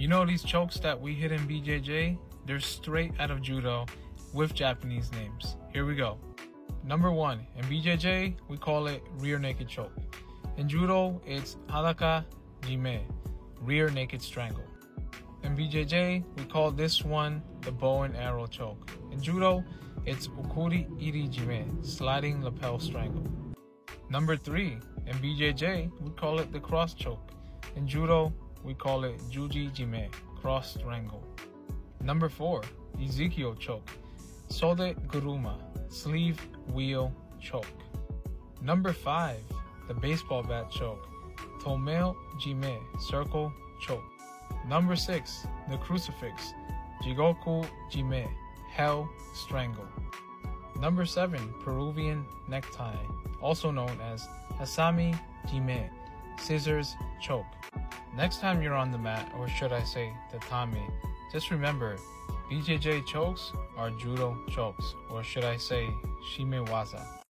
You know these chokes that we hit in BJJ? They're straight out of judo with Japanese names. Here we go. Number 1, in BJJ, we call it rear naked choke. In judo, it's hadaka jime, rear naked strangle. In BJJ, we call this one the bow and arrow choke. In judo, it's ukuri iri jime, sliding lapel strangle. Number 3, in BJJ, we call it the cross choke. In judo, we call it juji jime, cross strangle. Number 4, Ezekiel choke, sode guruma, sleeve wheel choke. Number 5, the baseball bat choke, tomeo jime, circle choke. Number 6, the crucifix, jigoku jime, hell strangle. Number 7, Peruvian necktie, also known as hasami jime, scissors choke. Next time you're on the mat, or should I say tatami, just remember, BJJ chokes are judo chokes, or should I say shimewaza.